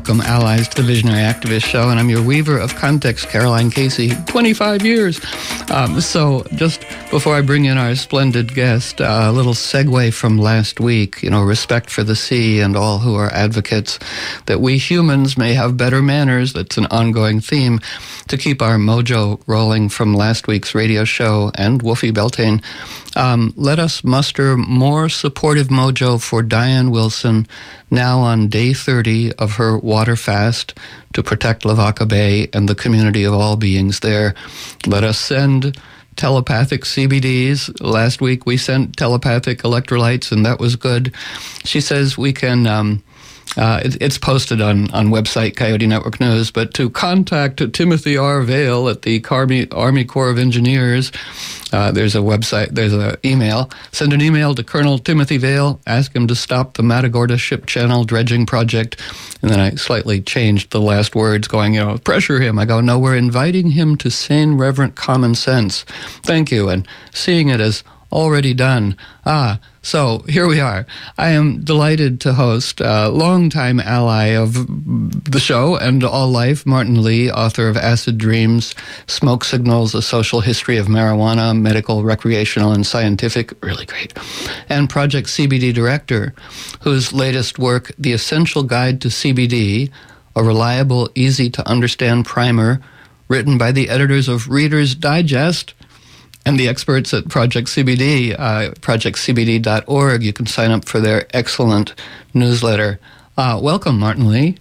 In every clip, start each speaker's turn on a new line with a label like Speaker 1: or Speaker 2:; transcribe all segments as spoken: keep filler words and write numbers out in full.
Speaker 1: welcome allies to the Visionary Activist Show, and I'm your weaver of context, Caroline Casey, twenty-five years. Um, so just before I bring in our splendid guest, uh, a little segue from last week, you know, respect for the sea and all who are advocates that we humans may have better manners. That's an ongoing theme to keep our mojo rolling from last week's radio show and Wolfie Beltane. Um, let us muster more supportive mojo for Diane Wilson, now on day thirty of her water fast to protect Lavaca Bay and the community of all beings there. Let us send telepathic C B Ds. Last week we sent telepathic electrolytes, and that was good. She says we can... Um, Uh, it, it's posted on, on website Coyote Network News, but to contact Timothy R. Vail at the Army, Army Corps of Engineers, uh, there's a website, there's an email. Send an email to Colonel Timothy Vail, ask him to stop the Matagorda Ship Channel dredging project. And then I slightly changed the last words, going, you know, pressure him. I go, no, we're inviting him to sane, reverent common sense. Thank you. And seeing it as already done. Ah, so here we are. I am delighted to host a longtime ally of the show and all life, Martin Lee, author of Acid Dreams, Smoke Signals, A Social History of Marijuana, Medical, Recreational, and Scientific, really great, and Project C B D director, whose latest work, The Essential Guide to C B D, a reliable, easy-to-understand primer, written by the editors of Reader's Digest, and the experts at Project C B D, uh, project c b d dot org. You can sign up for their excellent newsletter. Uh, welcome, Martin Lee.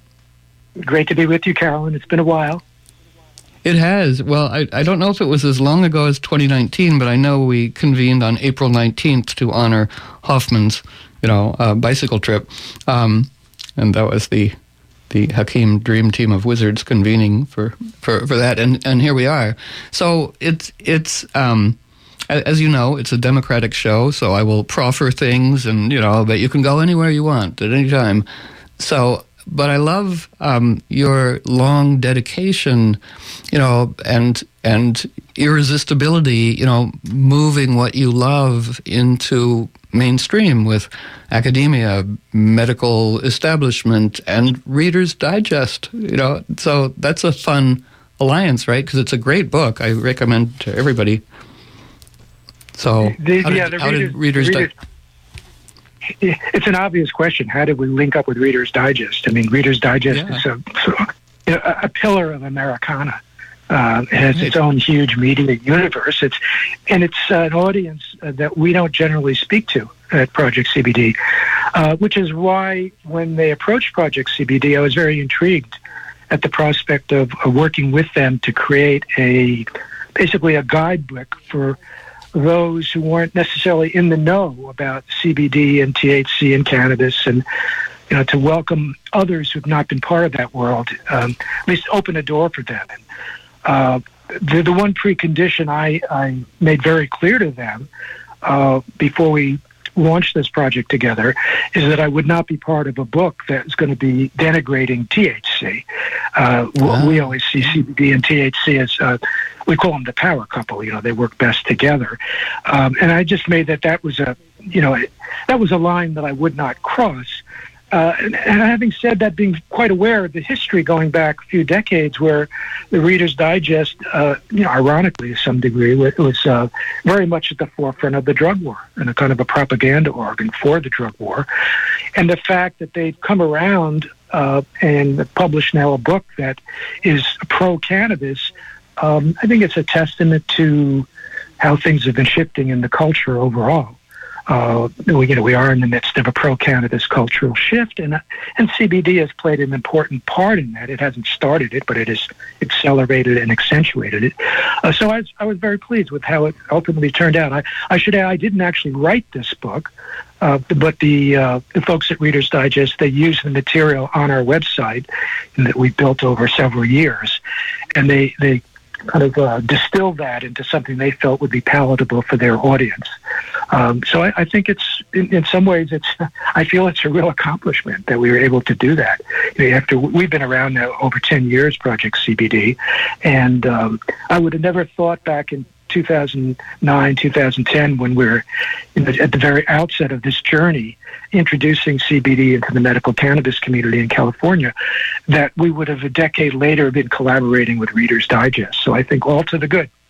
Speaker 2: Great to be with you, Carolyn. It's been a while.
Speaker 1: It has. Well, I, I don't know if it was as long ago as twenty nineteen, but I know we convened on April nineteenth to honor Hoffman's, you know, uh, bicycle trip. Um, and that was the... the Hakeem Dream Team of Wizards convening for, for, for that, and, and here we are. So it's, it's um, as you know, it's a democratic show, so I will proffer things, and, you know, but you can go anywhere you want at any time. So, but I love um, your long dedication, you know, and and irresistibility, you know, moving what you love into mainstream with academia, medical establishment, and Reader's Digest, you know. So that's a fun alliance, right? Because it's a great book. I recommend to everybody. So
Speaker 2: the,
Speaker 1: how did,
Speaker 2: yeah, the
Speaker 1: how
Speaker 2: Reader's,
Speaker 1: did Reader's
Speaker 2: Reader's Digest... It's an obvious question. How did we link up with Reader's Digest? I mean, Reader's Digest yeah. is a, you know, a pillar of Americana. Uh, it has its own huge media universe. It's and it's uh, an audience uh, that we don't generally speak to at Project C B D, uh, which is why when they approached Project C B D, I was very intrigued at the prospect of uh, working with them to create a basically a guidebook for those who weren't necessarily in the know about C B D and T H C and cannabis, and you know, to welcome others who've not been part of that world, um, at least open a door for them. And, Uh, the, the one precondition I, I made very clear to them uh, before we launched this project together is that I would not be part of a book that is going to be denigrating T H C. Uh, wow. We always see C B D and T H C as, uh, we call them the power couple, you know, they work best together. Um, and I just made that that was a, you know, that was a line that I would not cross. Uh, and, and having said that, being quite aware of the history going back a few decades where the Reader's Digest, uh, you know, ironically to some degree, it was uh, very much at the forefront of the drug war and a kind of a propaganda organ for the drug war. And the fact that they've come around uh, and published now a book that is pro-cannabis, um, I think it's a testament to how things have been shifting in the culture overall. Uh, we, you know, we are in the midst of a pro-cannabis cultural shift, and and C B D has played an important part in that. It hasn't started it, but it has accelerated and accentuated it. Uh, so I was, I was very pleased with how it ultimately turned out. I, I should add, I didn't actually write this book, uh, but the uh, the folks at Reader's Digest, they used the material on our website that we built over several years, and they they kind of uh, distill that into something they felt would be palatable for their audience. Um, so I, I think it's, in, in some ways, it's. I feel it's a real accomplishment that we were able to do that. You know, after we've been around now over ten years, Project C B D, and um, I would have never thought back in two thousand nine, two thousand ten, when we were you know, at the very outset of this journey, introducing C B D into the medical cannabis community in California, that we would have a decade later been collaborating with Reader's Digest. So I think all to the good.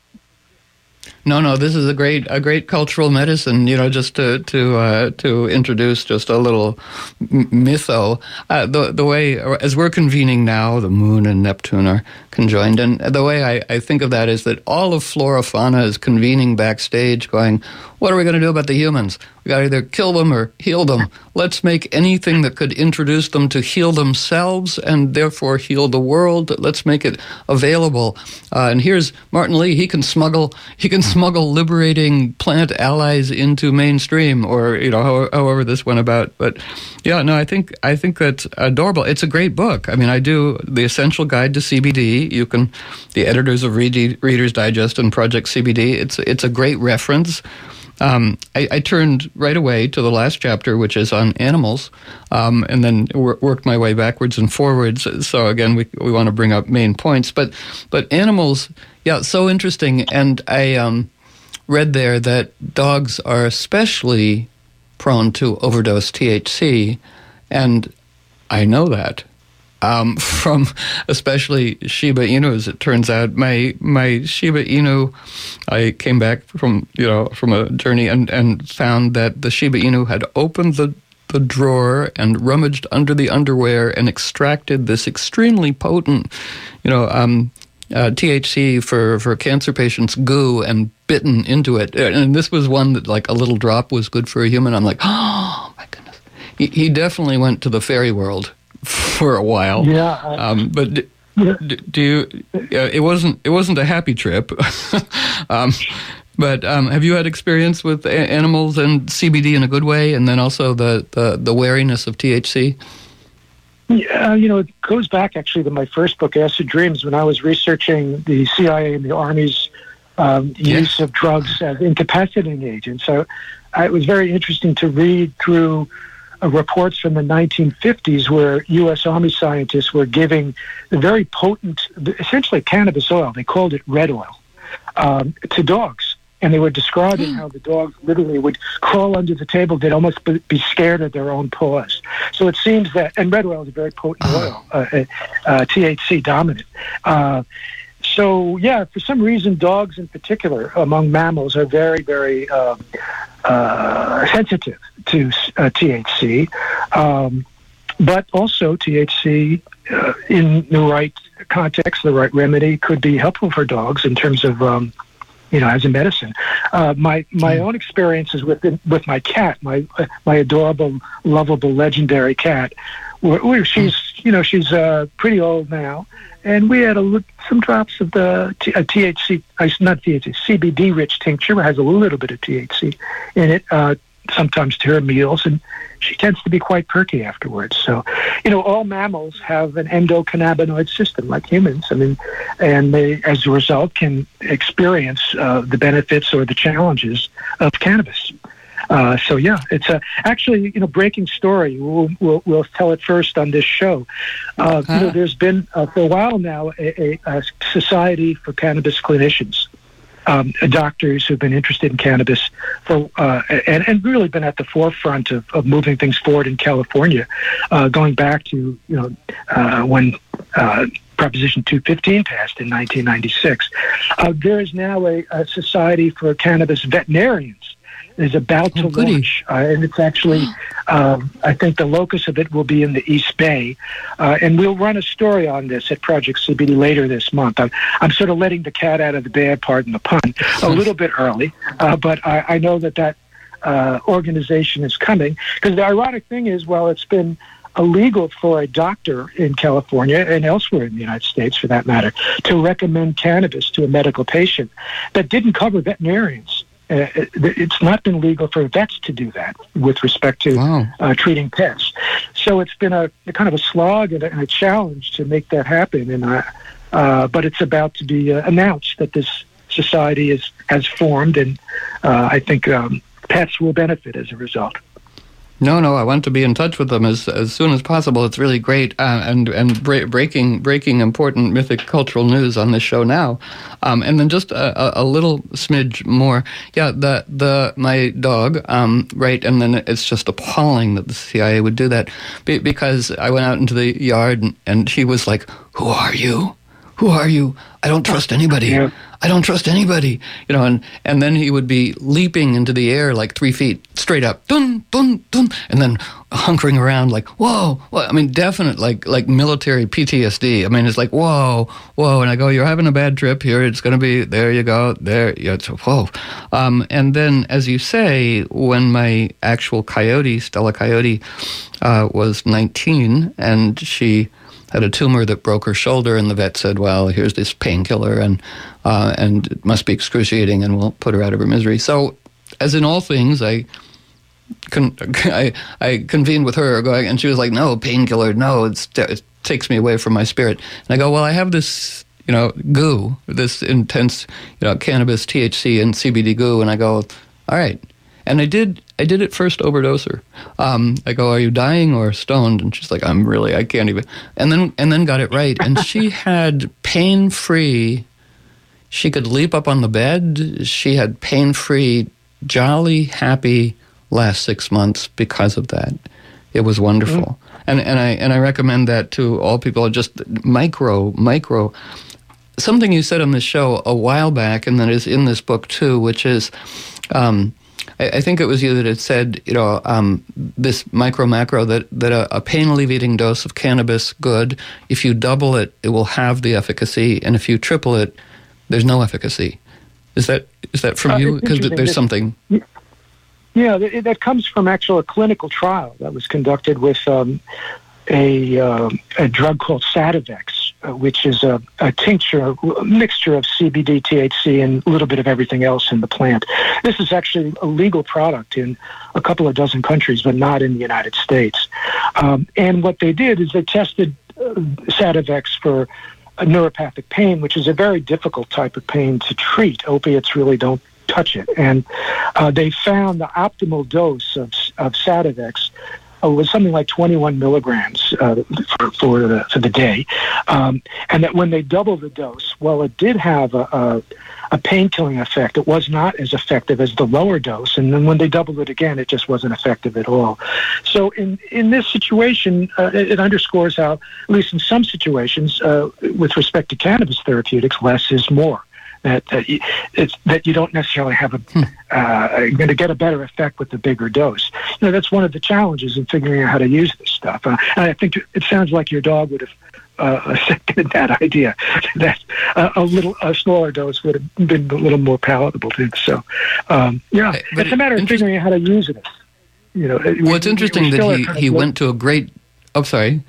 Speaker 1: No, no, this is a great, a great cultural medicine. You know, just to to uh, to introduce just a little mytho. Uh, the the way as we're convening now, the Moon and Neptune are conjoined, and the way I, I think of that is that all of flora fauna is convening backstage, going, "What are we going to do about the humans? We got to either kill them or heal them. Let's make anything that could introduce them to heal themselves and therefore heal the world. Let's make it available." Uh, and here's Martin Lee. He can smuggle. He can smuggle liberating plant allies into mainstream, or you know, however, however this went about. But yeah, no, I think I think that's adorable. It's a great book. I mean, I do the Essential Guide to C B D. You can, the editors of Read, Reader's Digest and Project C B D. It's it's a great reference. Um, I, I turned right away to the last chapter, which is on animals, um, and then wor- worked my way backwards and forwards. So again, we we want to bring up main points, but but animals, yeah, so interesting. And I um, read there that dogs are especially prone to overdose T H C, and I know that. Um, from especially Shiba Inus, it turns out. My my Shiba Inu, I came back from you know from a journey and, and found that the Shiba Inu had opened the, the drawer and rummaged under the underwear and extracted this extremely potent, you know, um, uh, T H C for, for cancer patients goo and bitten into it. And this was one that like a little drop was good for a human. I'm like, oh my goodness. He, he definitely went to the fairy world for a while.
Speaker 2: Yeah. I,
Speaker 1: um, but do, yeah. do you? Uh, it wasn't. It wasn't a happy trip. um, but um, have you had experience with a- animals and C B D in a good way, and then also the the, the wariness of T H C?
Speaker 2: Yeah, you know, it goes back actually to my first book, Acid Dreams, when I was researching the C I A and the Army's um,
Speaker 1: yes.
Speaker 2: use of drugs as incapacitating agents. So I, it was very interesting to read through Uh, reports from the nineteen fifties where U S Army scientists were giving the very potent, essentially cannabis oil, they called it red oil, um, to dogs. And they were describing how the dogs literally would crawl under the table. They'd almost be scared of their own paws. So it seems that, and red oil is a very potent oil, uh, uh, T H C dominant. Uh, So, yeah, for some reason, dogs in particular, among mammals, are very, very uh, uh, sensitive to uh, T H C. Um, but also T H C, uh, in the right context, the right remedy, could be helpful for dogs in terms of, um, you know, as a medicine. Uh, my my mm. own experiences with with my cat, my my adorable, lovable, legendary cat, where, where she's, you know, she's uh, pretty old now. And we had a, some drops of the T, uh, T H C, uh, not T H C, C B D-rich tincture. It has a little bit of T H C in it, uh, sometimes to her meals, and she tends to be quite perky afterwards. So, you know, all mammals have an endocannabinoid system like humans. I mean, and they, as a result, can experience uh, the benefits or the challenges of cannabis. Uh, so yeah, it's a actually you know breaking story. We'll we'll, we'll tell it first on this show. Uh, you know, there's been uh, for a while now a, a, a society for cannabis clinicians, um, doctors who've been interested in cannabis for uh, and and really been at the forefront of, of moving things forward in California, uh, going back to you know uh, when. Uh, Proposition two fifteen passed in nineteen ninety-six. Uh, there is now a, a society for cannabis veterinarians. Is about to oh, launch, uh, and it's actually, um, I think the locus of it will be in the East Bay, uh, and we'll run a story on this at Project C B D later this month. I'm, I'm sort of letting the cat out of the bag, pardon the pun, a little bit early, uh, but I, I know that that uh, organization is coming, because the ironic thing is, well, it's been illegal for a doctor in California and elsewhere in the United States, for that matter, to recommend cannabis to a medical patient that didn't cover veterinarians. Uh, it's not been legal for vets to do that with respect to wow. uh, treating pets. So it's been a, a kind of a slog and a, and a challenge to make that happen. And uh, uh, but it's about to be uh, announced that this society is has formed, and uh, I think um, pets will benefit as a result.
Speaker 1: No, no, I want to be in touch with them as as soon as possible. It's really great, uh, and and bre- breaking breaking important mythic cultural news on this show now, um, and then just a, a little smidge more. Yeah, the the my dog, um, right, and then it's just appalling that the C I A would do that, be, because I went out into the yard and, and she was like, "Who are you? Who are you? I don't trust anybody. Yeah. I don't trust anybody." You know, and, and then he would be leaping into the air like three feet straight up, dun, dun, dun, and then hunkering around like, whoa, whoa. I mean, definite, like like military P T S D. I mean, it's like, whoa, whoa. And I go, "You're having a bad trip here. It's going to be, there you go, there. Yeah, it's, whoa." Um, and then, as you say, when my actual coyote, Stella Coyote, uh, was nineteen, and she had a tumor that broke her shoulder, and the vet said, "Well, here's this painkiller, and uh, and it must be excruciating, and we'll put her out of her misery." So, as in all things, I con- I, I convened with her, going, and she was like, "No, painkiller, no, it's, it takes me away from my spirit." And I go, "Well, I have this, you know, goo, this intense, you know, cannabis, T H C, and C B D goo," and I go, "All right." And I did I did it first overdose her. Um, I go, "Are you dying or stoned?" And she's like, "I'm really, I can't even." And then and then got it right. And she had pain-free, she could leap up on the bed. She had pain-free, jolly, happy last six months because of that. It was wonderful. Mm. And and I and I recommend that to all people, just micro, micro. Something you said on this show a while back, and that is in this book too, which is, um, I think it was you that had said, you know, um, this micro macro, that, that a, a pain alleviating dose of cannabis, good. If you double it, it will have the efficacy, and if you triple it, there's no efficacy. Is that is that from uh, you? Because there's something.
Speaker 2: Yeah, that, that comes from actual a clinical trial that was conducted with um, a uh, a drug called Sativex, uh, which is a, a tincture, a mixture of C B D, T H C, and a little bit of everything else in the plant. This is actually a legal product in a couple of dozen countries, but not in the United States. Um, and what they did is they tested uh, Sativex for a neuropathic pain, which is a very difficult type of pain to treat. Opiates really don't touch it. And uh, they found the optimal dose of, of Sativex Uh, was something like twenty-one milligrams uh, for for the, for the day, um, and that when they doubled the dose, well, it did have a, a, a pain-killing effect. It was not as effective as the lower dose, and then when they doubled it again, it just wasn't effective at all. So in in this situation, uh, it, it underscores how, at least in some situations, uh, with respect to cannabis therapeutics, less is more. That that you, it's that you don't necessarily have a hmm. uh, going to get a better effect with the bigger dose. You know, that's one of the challenges in figuring out how to use this stuff. Uh, and I think it sounds like your dog would have uh, seconded that idea. That uh, a little a smaller dose would have been a little more palatable to him. So, um, yeah, but it's it, a matter of figuring out how to use it. You know,
Speaker 1: well, we, it's interesting we that he he went to a great. Oh, sorry.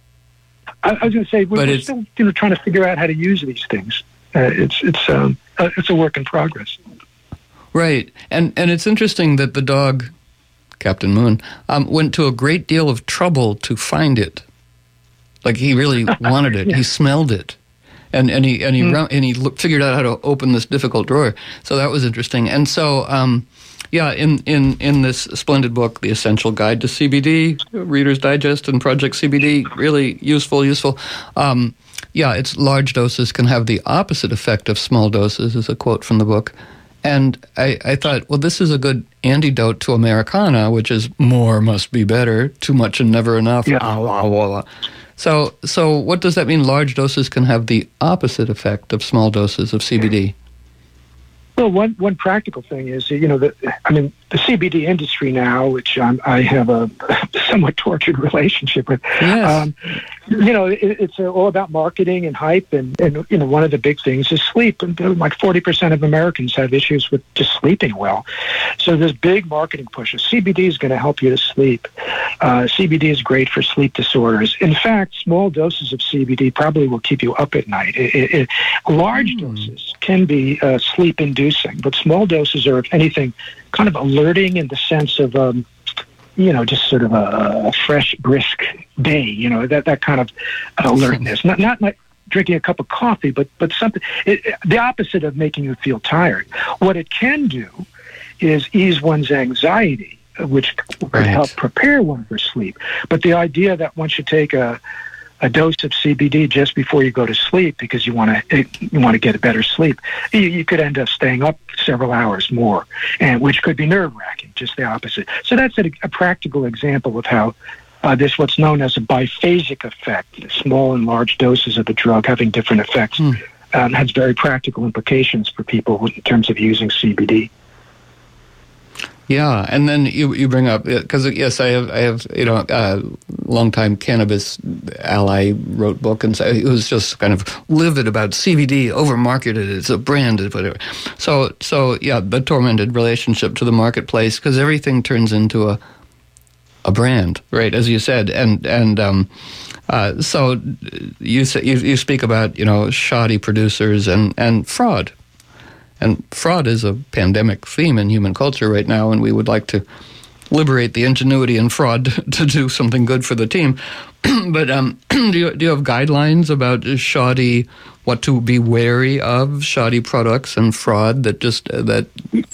Speaker 2: I, I was going to say we're, we're still you know trying to figure out how to use these things. Uh, it's it's um uh, it's a work in progress.
Speaker 1: Right, and and it's interesting that the dog, Captain Moon, um, went to a great deal of trouble to find it. Like he really wanted it. Yeah. He smelled it, and and he and he mm. and he look, figured out how to open this difficult drawer. So that was interesting. And so, um, yeah, in in in this splendid book, The Essential Guide to C B D, Reader's Digest, and Project C B D, really useful, useful. Um, Yeah, it's large doses can have the opposite effect of small doses, is a quote from the book. And I, I thought, well, this is a good antidote to Americana, which is more must be better, too much and never enough. Yeah. Ah, wah, wah, wah. So, so what does that mean? Large doses can have the opposite effect of small doses of C B D.
Speaker 2: Well, one one practical thing is, you know, the, I mean, the C B D industry now, which I'm, I have a somewhat tortured relationship with.
Speaker 1: Yes.
Speaker 2: Um, you know, it, it's all about marketing and hype, and, and you know, one of the big things is sleep. And like forty percent of Americans have issues with just sleeping well. So there's big marketing pushes. C B D is going to help you to sleep. Uh, C B D is great for sleep disorders. In fact, small doses of C B D probably will keep you up at night. It, it, it, large mm. doses can be uh, sleep-inducing, but small doses are, if anything, kind of alerting in the sense of, um, you know, just sort of a, a fresh, brisk day, you know, that, that kind of alertness. Not not like drinking a cup of coffee, but, but something, it, it, the opposite of making you feel tired. What it can do is ease one's anxiety which could
Speaker 1: Right.
Speaker 2: help prepare one for sleep. But the idea that one should take a a dose of C B D just before you go to sleep because you want to you want to get a better sleep, you, you could end up staying up several hours more, and which could be nerve-wracking, just the opposite. So that's a, a practical example of how uh, this what's known as a biphasic effect, small and large doses of the drug having different effects,
Speaker 1: Hmm.
Speaker 2: um, has very practical implications for people in terms of using C B D.
Speaker 1: Yeah, and then you you bring up, because yes, I have I have you know a longtime cannabis ally wrote book, and so it was just kind of livid about C B D over marketed. It's a brand, whatever. So so yeah, the tormented relationship to the marketplace, because everything turns into a a brand, right? As you said, and and um, uh, so you say you you speak about you know shoddy producers and and fraud. And fraud is a pandemic theme in human culture right now, and we would like to liberate the ingenuity in fraud to do something good for the team. But um, do you do you have guidelines about shoddy, what to be wary of, shoddy products and fraud? That just uh, that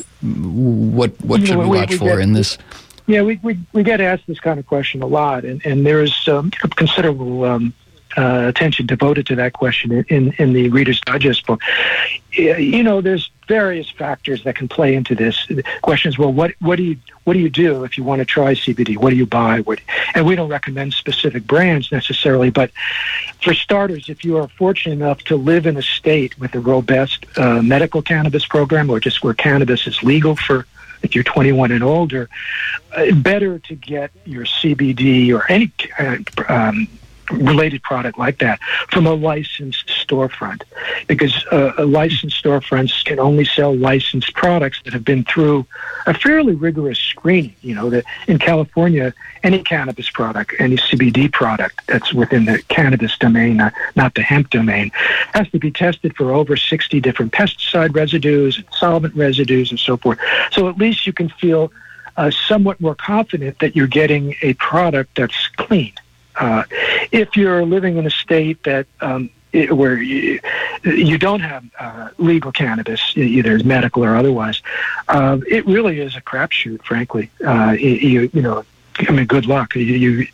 Speaker 1: what what should we watch for in this?
Speaker 2: Yeah, we, we we get asked this kind of question a lot, and and there is um, considerable um, uh, attention devoted to that question in in the Reader's Digest book. You know, there's various factors that can play into this. The question is, well, what what do you what do you do if you want to try C B D? What do you buy? What, and we don't recommend specific brands necessarily, but for starters, if you are fortunate enough to live in a state with a robust uh, medical cannabis program, or just where cannabis is legal for if you're twenty-one and older, uh, better to get your C B D or any uh, um, related product like that from a licensed storefront, because uh, licensed storefronts can only sell licensed products that have been through a fairly rigorous screening. You know, that in California, any cannabis product, any C B D product that's within the cannabis domain, not, not the hemp domain, has to be tested for over sixty different pesticide residues and solvent residues and so forth. So at least you can feel uh, somewhat more confident that you're getting a product that's clean. Uh, if you're living in a state that um, it, where you, you don't have uh, legal cannabis, either medical or otherwise, uh, it really is a crapshoot, frankly. Uh, you, you know, I mean, good luck. You, you,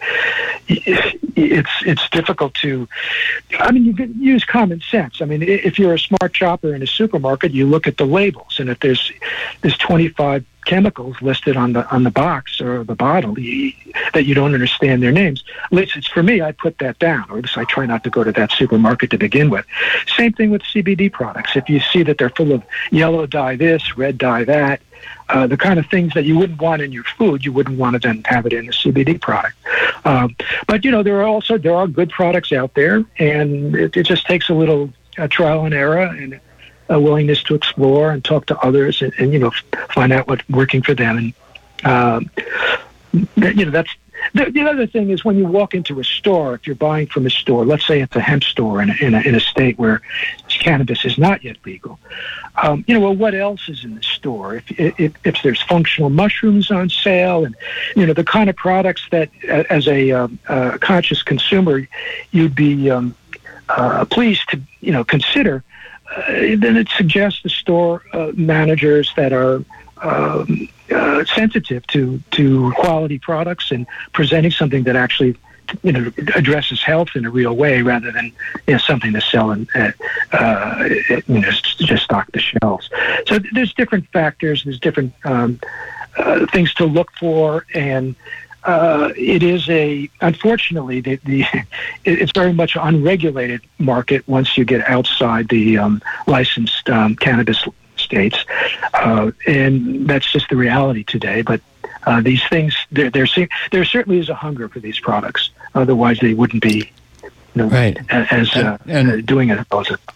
Speaker 2: it's it's difficult to. I mean, you can use common sense. I mean, if you're a smart shopper in a supermarket, you look at the labels, and if there's there's twenty-five chemicals listed on the on the box or the bottle you, that you don't understand their names, at least it's for me, I put that down, or at least I try not to go to that supermarket to begin with. Same thing with C B D products. If you see that they're full of yellow dye this, red dye that, uh, the kind of things that you wouldn't want in your food, you wouldn't want to then have it in a C B D product. Um, but you know, there are also there are good products out there, and it, it just takes a little uh, trial and error and a willingness to explore and talk to others, and, and you know, find out what's working for them. And um, you know, that's the, the other thing is when you walk into a store, if you're buying from a store, let's say it's a hemp store in a, in a, in a state where cannabis is not yet legal. Um, you know, well, what else is in the store? If, if if there's functional mushrooms on sale, and you know, the kind of products that, uh, as a um, uh, conscious consumer, you'd be um, uh, pleased to you know consider. Uh, then it suggests the store uh, managers that are um, uh, sensitive to, to quality products and presenting something that actually, you know, addresses health in a real way, rather than you know, something to sell and uh, uh, you know just stock the shelves. So there's different factors. There's different um, uh, things to look for, and. Uh, it is a, unfortunately, the, the it's very much an unregulated market once you get outside the um, licensed um, cannabis states, uh, and that's just the reality today. But uh, these things, there, there, there certainly is a hunger for these products. Otherwise, they wouldn't be, you know,
Speaker 1: right.
Speaker 2: as uh,
Speaker 1: and, and,
Speaker 2: doing it.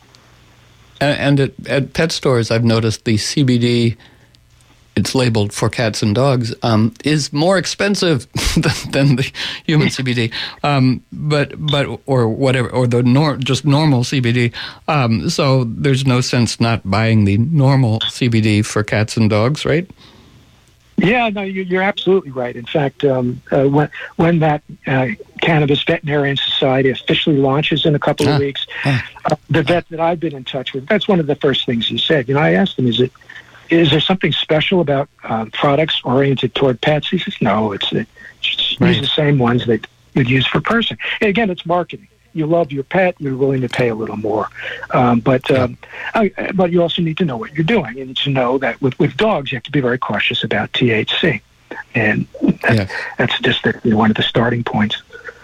Speaker 1: And at, at pet stores, I've noticed the C B D. It's labeled for cats and dogs, um, is more expensive than, than the human C B D, um, but but or whatever, or the nor, just normal C B D. Um, so there's no sense not buying the normal C B D for cats and dogs, right?
Speaker 2: Yeah, no, you're absolutely right. In fact, um, uh, when when that uh, Cannabis Veterinarian Society officially launches in a couple of ah, weeks, ah. Uh, the vet that I've been in touch with, that's one of the first things he said. You know, I asked him, is it is there something special about uh, products oriented toward pets? He says, no, it's, it's just right. use the same ones that you'd use for person. And again, it's marketing. You love your pet, you're willing to pay a little more. Um, but um, I, but you also need to know what you're doing. You need to know that with, with dogs, you have to be very cautious about T H C. And that, yes. that's just the, you know, one of the starting points.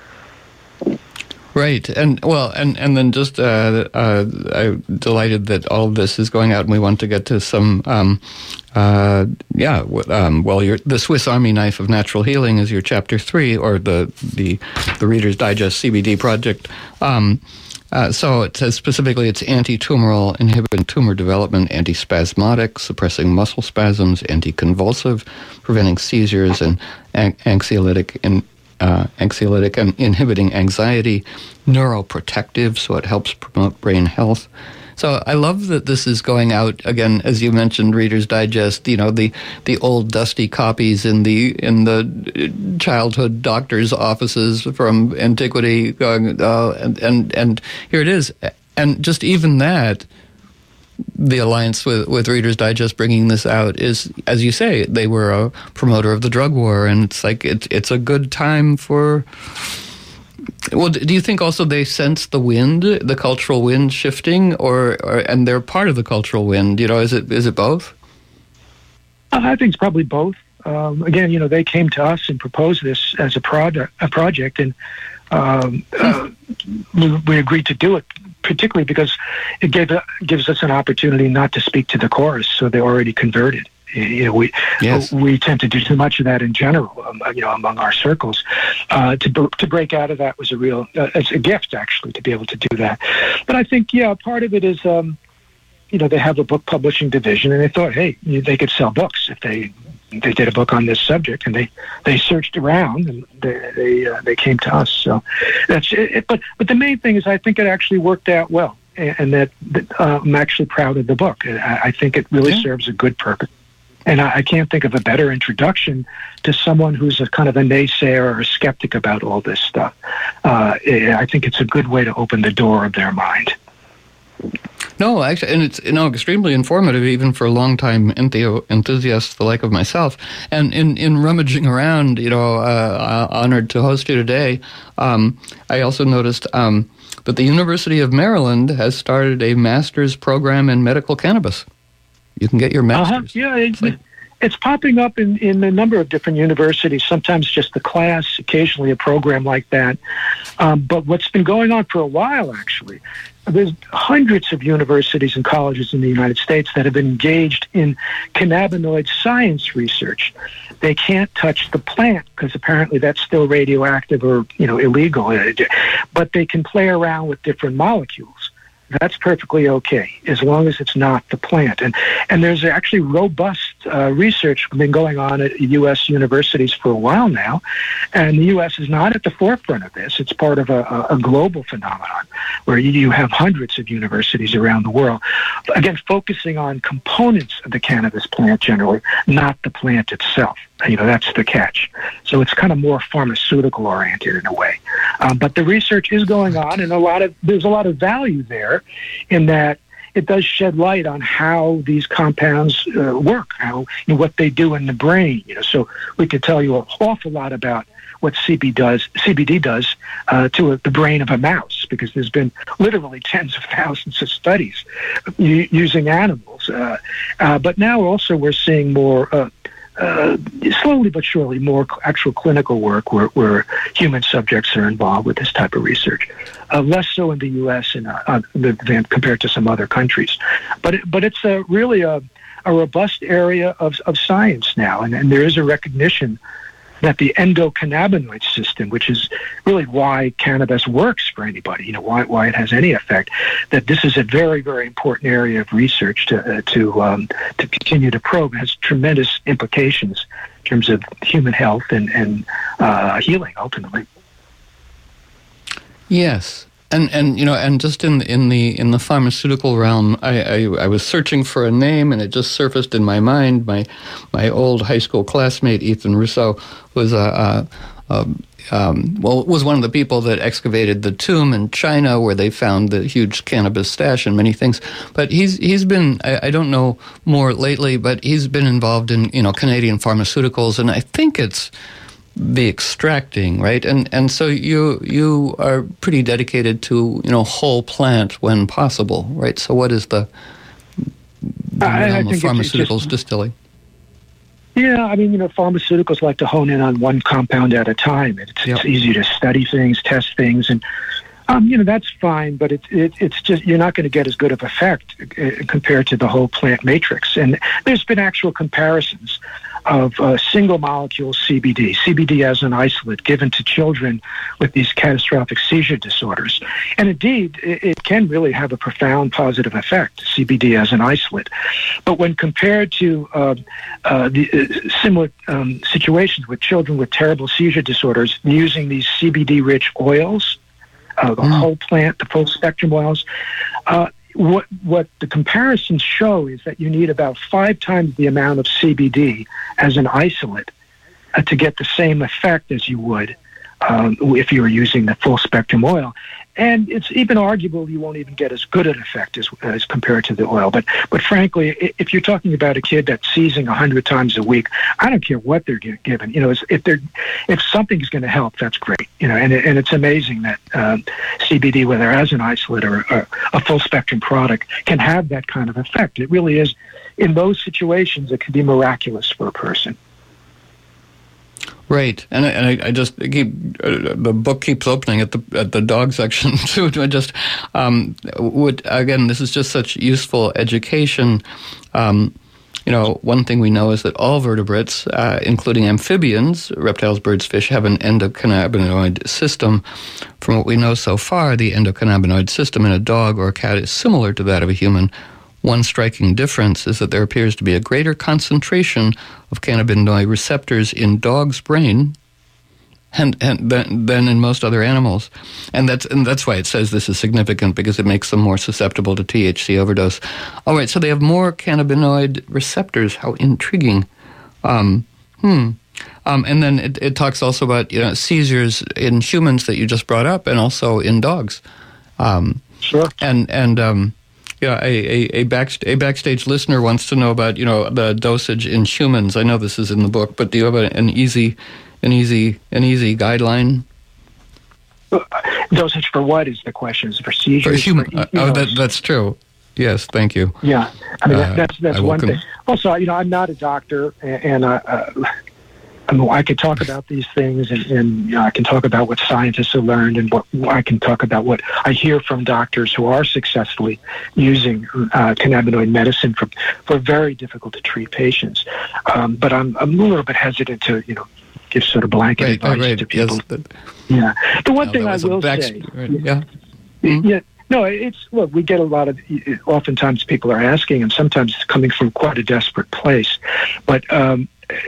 Speaker 1: Right, and well, and, and then just uh, uh, I'm delighted that all of this is going out, and we want to get to some, um, uh, yeah, um, well, your, the Swiss Army Knife of Natural Healing is your chapter three, or the the, the Reader's Digest C B D project. Um, uh, so it says specifically it's anti-tumoral, inhibiting tumor development, anti-spasmodic, suppressing muscle spasms, anti-convulsive, preventing seizures, and an- anxiolytic and Uh, anxiolytic and inhibiting anxiety, neuroprotective, so it helps promote brain health. So I love that this is going out again, as you mentioned, Reader's Digest. You know, the the old dusty copies in the in the childhood doctors' offices from antiquity, going, uh, and and and here it is, and just even that. The alliance with, with Reader's Digest bringing this out is, as you say, they were a promoter of the drug war, and it's like it's it's a good time for. Well, do you think also they sense the wind, the cultural wind shifting, or, or and they're part of the cultural wind? You know, is it is it both?
Speaker 2: I think it's probably both. Um, again, you know, they came to us and proposed this as a product, a project, and um, uh, we, we agreed to do it. Particularly because it gave, uh, gives us an opportunity not to speak to the chorus, so they're already converted. You know, we yes. we tend to do too much of that in general, um, you know, among our circles. Uh, to to break out of that was a real, uh, it's a gift actually to be able to do that. But I think, yeah, part of it is, um, you know, they have a book publishing division, and they thought, hey, they could sell books if they. They did a book on this subject, and they, they searched around, and they they, uh, they came to us. So that's it. But but the main thing is, I think it actually worked out well, and, and that, that uh, I'm actually proud of the book. I, I think it really yeah. serves a good purpose, and I, I can't think of a better introduction to someone who's a kind of a naysayer or a skeptic about all this stuff. Uh, I think it's a good way to open the door of their mind.
Speaker 1: No, actually, and it's you know extremely informative, even for long-time entheo- enthusiasts, the like of myself. And in, in rummaging around, you know, uh, honored to host you today, um, I also noticed um, that the University of Maryland has started a master's program in medical cannabis. You can get your master's.
Speaker 2: Uh-huh. Yeah, it's, like, it's popping up in, in a number of different universities. Sometimes just a class, occasionally a program like that. Um, but what's been going on for a while, actually. There's hundreds of universities and colleges in the United States that have been engaged in cannabinoid science research. They can't touch the plant because apparently that's still radioactive or, you know, illegal, but they can play around with different molecules. That's perfectly okay, as long as it's not the plant. And and there's actually robust uh, research been going on at U S universities for a while now, and the U S is not at the forefront of this. It's part of a, a global phenomenon where you have hundreds of universities around the world, again, focusing on components of the cannabis plant generally, not the plant itself. You know, that's the catch. So it's kind of more pharmaceutical oriented in a way. Um, but the research is going on, and a lot of there's a lot of value there in that it does shed light on how these compounds uh, work, how you know, what they do in the brain. You know, so we could tell you an awful lot about what C B D does, C B D does uh, to a, the brain of a mouse, because there's been literally tens of thousands of studies u- using animals. Uh, uh, but now also we're seeing more. Uh, Uh, slowly but surely, more actual clinical work where, where human subjects are involved with this type of research. Uh, less so in the U S and uh, uh, compared to some other countries, but it, but it's a, really a, a robust area of of science now, and, and there is a recognition that the endocannabinoid system, which is really why cannabis works for anybody, you know, why why it has any effect, that this is a very, very important area of research to uh, to um, to continue to probe. It has tremendous implications in terms of human health and and uh, healing ultimately.
Speaker 1: Yes. And and you know and just in in the in the pharmaceutical realm, I, I I was searching for a name, and it just surfaced in my mind. My my old high school classmate Ethan Russo was a, a, a um, well, was one of the people that excavated the tomb in China where they found the huge cannabis stash and many things. But he's he's been, I, I don't know more lately, but he's been involved in, you know, Canadian pharmaceuticals, and I think it's the extracting, right? And and so you you are pretty dedicated to, you know, whole plant when possible, right? So what is the, the
Speaker 2: I,
Speaker 1: realm
Speaker 2: I
Speaker 1: of pharmaceuticals
Speaker 2: just,
Speaker 1: distilling?
Speaker 2: Yeah, I mean, you know, pharmaceuticals like to hone in on one compound at a time. It's, yep. it's easy to study things, test things, and um, you know, that's fine. But it's it, it's just you're not going to get as good of effect uh, compared to the whole plant matrix. And there's been actual comparisons of uh, single molecule C B D, C B D as an isolate given to children with these catastrophic seizure disorders. And indeed, it, it can really have a profound positive effect, C B D as an isolate. But when compared to uh, uh, the uh, similar um, situations with children with terrible seizure disorders using these C B D-rich oils, uh, the mm. whole plant, the full spectrum oils, uh, What what the comparisons show is that you need about five times the amount of C B D as an isolate uh, to get the same effect as you would um, if you were using the full spectrum oil. And it's even arguable you won't even get as good an effect as, as compared to the oil. But but frankly, if you're talking about a kid that's seizing a hundred times a week, I don't care what they're given. You know, if they're if something's going to help, that's great. You know, and and it's amazing that um, C B D, whether as an isolate or, or a full spectrum product, can have that kind of effect. It really is. In those situations, it can be miraculous for a person.
Speaker 1: Right, and I, and I, I just keep uh, the book keeps opening at the at the dog section too. I just um, would again, this is just such useful education. Um, you know, one thing we know is that all vertebrates, uh, including amphibians, reptiles, birds, fish, have an endocannabinoid system. From what we know so far, the endocannabinoid system in a dog or a cat is similar to that of a human. One striking difference is that there appears to be a greater concentration of cannabinoid receptors in dogs' brain and, and than, than in most other animals. And that's and that's why it says this is significant, because it makes them more susceptible to T H C overdose. All right, so they have more cannabinoid receptors. How intriguing. Um, hmm. Um, and then it, it talks also about, you know, seizures in humans that you just brought up, and also in dogs. Um,
Speaker 2: sure.
Speaker 1: And, and um, yeah, a, a, a, back, a backstage listener wants to know about, you know, the dosage in humans. I know this is in the book, but do you have a, an easy, an easy, an easy guideline?
Speaker 2: Dosage for what is the question? Is it for seizures?
Speaker 1: For human. For, uh, oh, that, that's true. Yes, thank you.
Speaker 2: Yeah, I mean, uh, that's that's one
Speaker 1: con-
Speaker 2: thing. Also, you know, I'm not a doctor, and, and uh, uh, I mean, I can talk about these things, and, and you know, I can talk about what scientists have learned, and what I can talk about what I hear from doctors who are successfully using uh, cannabinoid medicine for for very difficult to treat patients. Um, but I'm I'm a little bit hesitant to, you know, give sort of blanket
Speaker 1: right,
Speaker 2: advice
Speaker 1: right,
Speaker 2: to people.
Speaker 1: Yes, that,
Speaker 2: yeah. The one
Speaker 1: no,
Speaker 2: thing I will back, say,
Speaker 1: right, yeah, mm-hmm.
Speaker 2: yeah. No, it's, look, we get a lot of, oftentimes people are asking, and sometimes it's coming from quite a desperate place. But um,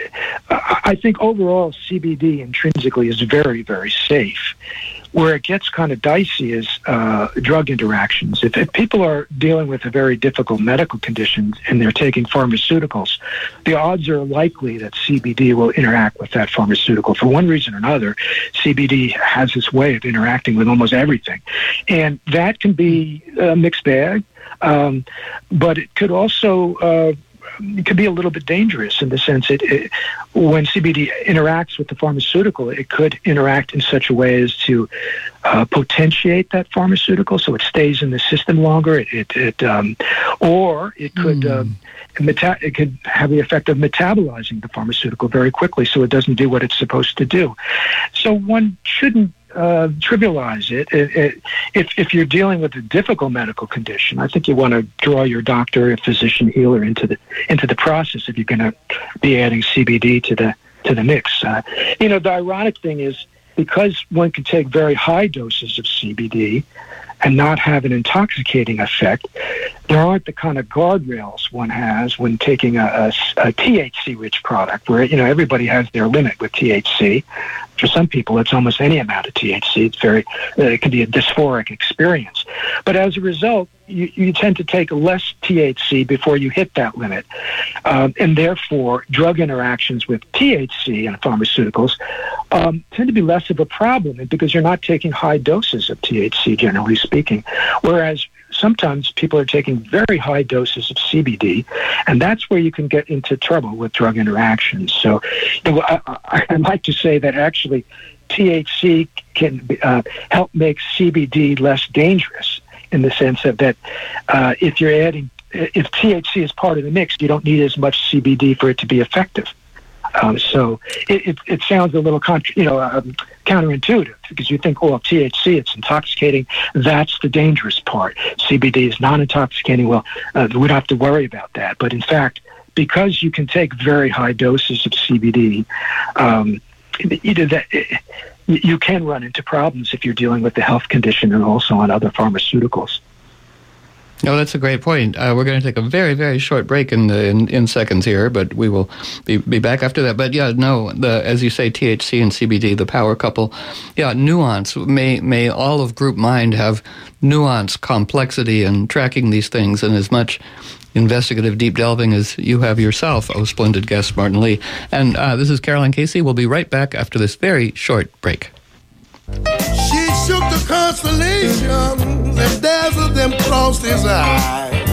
Speaker 2: I think overall C B D intrinsically is very, very safe. Where it gets kind of dicey is uh, drug interactions. If, if people are dealing with a very difficult medical condition and they're taking pharmaceuticals, the odds are likely that C B D will interact with that pharmaceutical. For one reason or another, C B D has this way of interacting with almost everything. And that can be a mixed bag, um, but it could also... Uh, It could be a little bit dangerous in the sense that it, when C B D interacts with the pharmaceutical, it could interact in such a way as to uh, potentiate that pharmaceutical, so it stays in the system longer. It, it, it um, or it could mm. um, meta- it could have the effect of metabolizing the pharmaceutical very quickly, so it doesn't do what it's supposed to do. So one shouldn't Uh, trivialize it. It, it. If if you're dealing with a difficult medical condition, I think you want to draw your doctor, a physician, healer into the into the process if you're going to be adding C B D to the to the mix. Uh, you know, the ironic thing is, because one can take very high doses of C B D and not have an intoxicating effect, there aren't the kind of guardrails one has when taking a, a, a T H C-rich product, where, you know, everybody has their limit with T H C. For some people, it's almost any amount of T H C. It's very, uh, it can be a dysphoric experience. But as a result, you, you tend to take less T H C before you hit that limit. Um, and therefore, drug interactions with T H C and pharmaceuticals um, tend to be less of a problem because you're not taking high doses of T H C, generally speaking. Whereas sometimes people are taking very high doses of C B D, and that's where you can get into trouble with drug interactions. So you know, I, I, I'd like to say that actually T H C can uh, help make C B D less dangerous in the sense of that uh, if you're adding, if T H C is part of the mix, you don't need as much C B D for it to be effective. Um, so it, it, it sounds a little contra- you know, um, counterintuitive because you think, oh, T H C, it's intoxicating. That's the dangerous part. C B D is non-intoxicating. Well, uh, we don't have to worry about that. But in fact, because you can take very high doses of C B D, um, either that, you can run into problems if you're dealing with the health condition and also on other pharmaceuticals.
Speaker 1: No, that's a great point. Uh, we're going to take a very, very short break in, the, in in seconds here, but we will be, be back after that. But yeah, no, the as you say, T H C and C B D, the power couple. Yeah, nuance. May may all of Group Mind have nuance, complexity, and tracking these things, and as much investigative deep delving as you have yourself, oh splendid guest, Martin Lee. And uh, this is Caroline Casey. We'll be right back after this very short break.
Speaker 3: She shook the constellations and dazzled them across his eyes.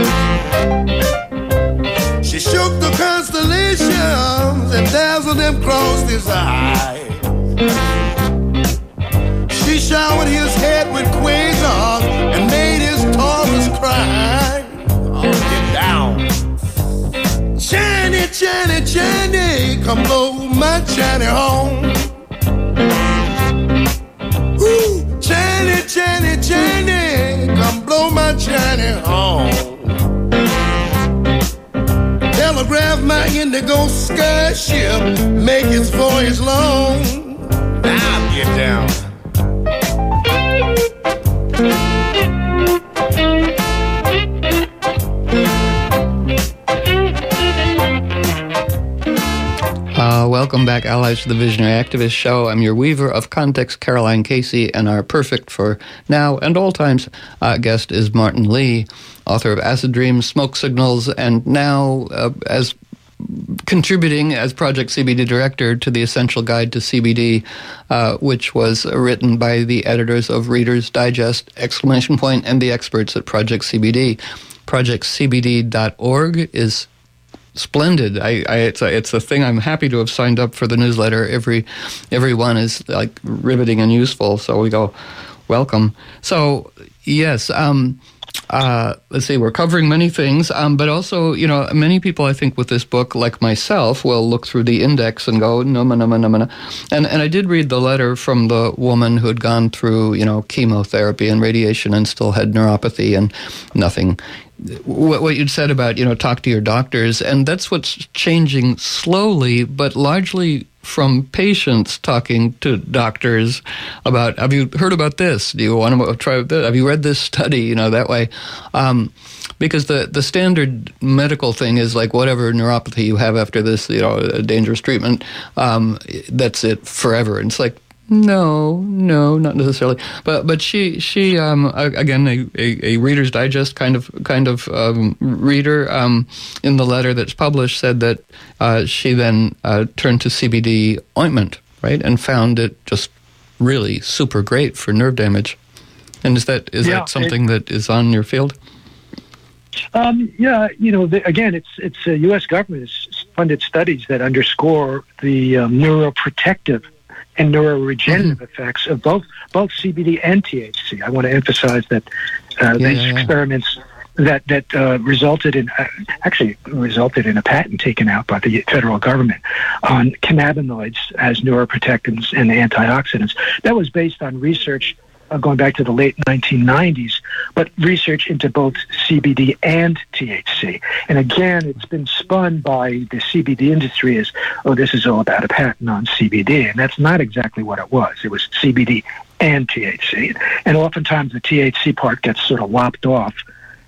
Speaker 3: She shook the constellations and dazzled them across his eyes. She showered his head with quasars and made his Taurus cry. Oh, get down. Johnny, Johnny, Johnny, come blow my Johnny home. Ooh, Johnny, Johnny, Johnny, come blow my Johnny home. Telegraph my indigo sky ship, make its voyage long. Now get down.
Speaker 1: Uh, welcome back, allies, to the Visionary Activist Show. I'm your weaver of context, Caroline Casey, and our perfect for now and all times uh, guest is Martin Lee, author of Acid Dreams, Smoke Signals, and now uh, as contributing as Project C B D director to the Essential Guide to C B D, uh, which was written by the editors of Reader's Digest, exclamation point, and the experts at Project C B D. project c b d dot org is splendid. I, I it's a it's a thing I'm happy to have signed up for the newsletter. Every every one is like riveting and useful. So we go, welcome. So yes, um, uh, let's see. We're covering many things, um, but also, you know, many people I think with this book, like myself, will look through the index and go no no no no no. And and I did read the letter from the woman who had gone through, you know, chemotherapy and radiation and still had neuropathy and nothing. What, what you'd said about, you know, talk to your doctors, and that's what's changing slowly, but largely from patients talking to doctors about, have you heard about this? Do you want to try this? Have you read this study? You know, that way. Um, because the, the standard medical thing is like whatever neuropathy you have after this, you know, a dangerous treatment, um, that's it forever. And it's like, No, no, not necessarily. But but she she um again a, a, a Reader's Digest kind of kind of um, reader um, in the letter that's published said that uh, she then uh, turned to C B D ointment, right, and found it just really super great for nerve damage. And is that is
Speaker 2: yeah,
Speaker 1: that something it, that is on your field?
Speaker 2: Um, yeah, you know, the, again, it's it's a U S government has funded studies that underscore the um, neuroprotective and neuroregenerative mm-hmm. effects of both both C B D and T H C. I want to emphasize that uh,
Speaker 1: yeah,
Speaker 2: these
Speaker 1: yeah, yeah.
Speaker 2: experiments that that uh, resulted in uh, actually resulted in a patent taken out by the federal government on cannabinoids as neuroprotectants and antioxidants. That was based on research uh, going back to the late nineteen nineties, but research into both C B D and T H C. And again, it's been spun by the C B D industry as, oh, this is all about a patent on C B D. And that's not exactly what it was. It was C B D and T H C. And oftentimes the T H C part gets sort of lopped off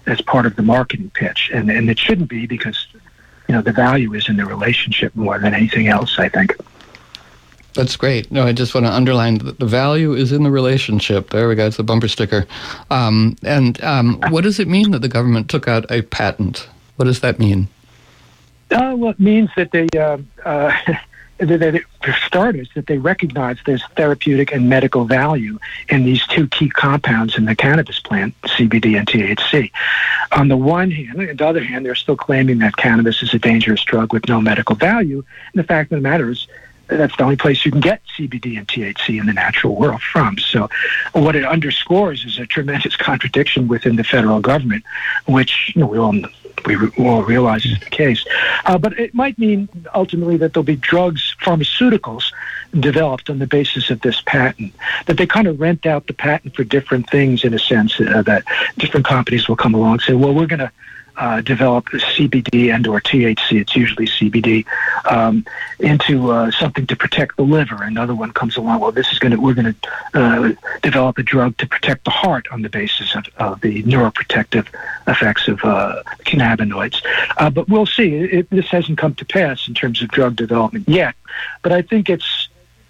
Speaker 2: as part of the marketing pitch, and and it shouldn't be, because you know the value is in the relationship more than anything else, I think.
Speaker 1: That's great. No, I just want to underline that the value is in the relationship. There we go. It's a bumper sticker. Um, and um, what does it mean that the government took out a patent? What does that mean?
Speaker 2: Uh, well, it means that they, uh, uh, that they, for starters, that they recognize there's therapeutic and medical value in these two key compounds in the cannabis plant, C B D and T H C. On the one hand, on the other hand, they're still claiming that cannabis is a dangerous drug with no medical value. And the fact of the matter is, that's the only place you can get C B D and T H C in the natural world from. So what it underscores is a tremendous contradiction within the federal government, which you know, we all we all realize is the case. Uh, but it might mean ultimately that there'll be drugs, pharmaceuticals, developed on the basis of this patent, that they kind of rent out the patent for different things, in a sense, uh, that different companies will come along and say, well, we're going to Uh, develop C B D and or T H C, it's usually C B D, um, into uh, something to protect the liver. Another one comes along, well, this is going to, we're going to uh, develop a drug to protect the heart on the basis of, of the neuroprotective effects of uh, cannabinoids. Uh, but we'll see. It, this hasn't come to pass in terms of drug development yet. But I think it's,